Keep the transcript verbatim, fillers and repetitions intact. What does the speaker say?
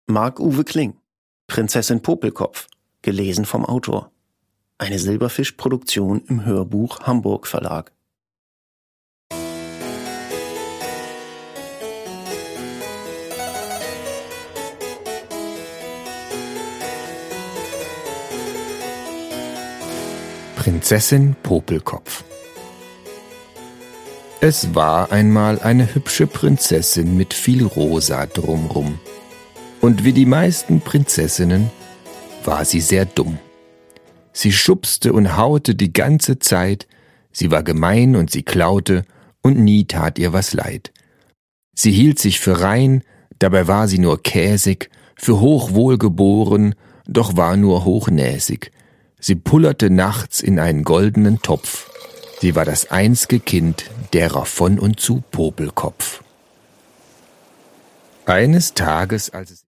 Marc-Uwe Kling, Prinzessin Popelkopf, gelesen vom Autor. Eine Silberfisch-Produktion im Hörbuch Hamburg Verlag. Prinzessin Popelkopf. Es war einmal eine hübsche Prinzessin mit viel Rosa drumrum. Und wie die meisten Prinzessinnen war sie sehr dumm. Sie schubste und haute die ganze Zeit, sie war gemein und sie klaute, und nie tat ihr was leid. Sie hielt sich für rein, dabei war sie nur käsig, für hochwohlgeboren, doch war nur hochnäsig. Sie pullerte nachts in einen goldenen Topf. Sie war das einzige Kind derer von und zu Popelkopf. Eines Tages, als es